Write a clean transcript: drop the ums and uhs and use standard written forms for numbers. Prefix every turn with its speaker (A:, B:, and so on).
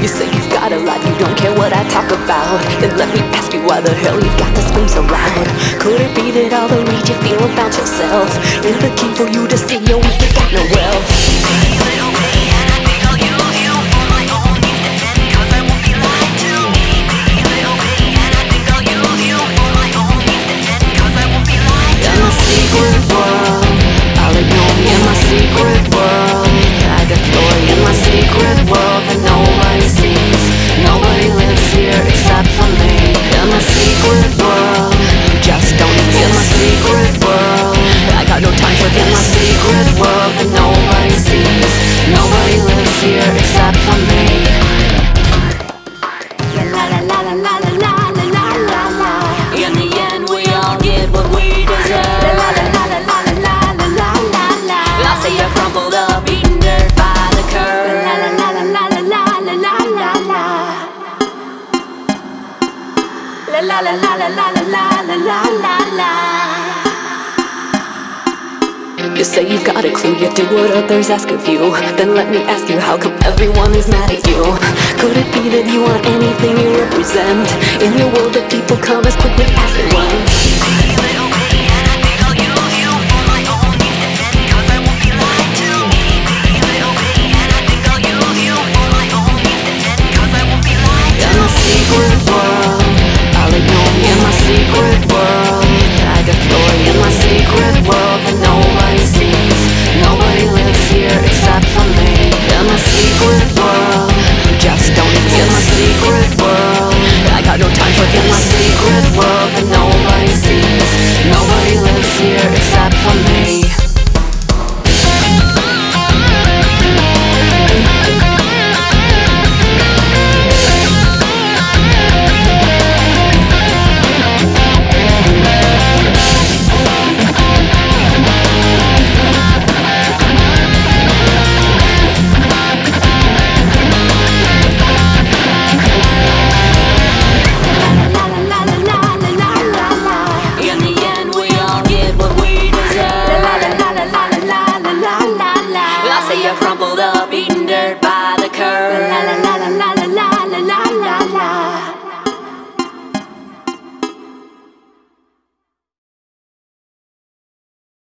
A: You say you've got a lot, you don't care what I talk about. Then let me ask you why the hell you've got to scream so loud. Could it be that all the rage you feel about yourself is the key for you to see you're weak, you got no wealth? La la la la la la la la la la. You say you've got a clue, you do what others ask of you. Then let me ask you, how come everyone is mad at you? Could it be that you want anything you represent? In your world that people come as quickly as they went?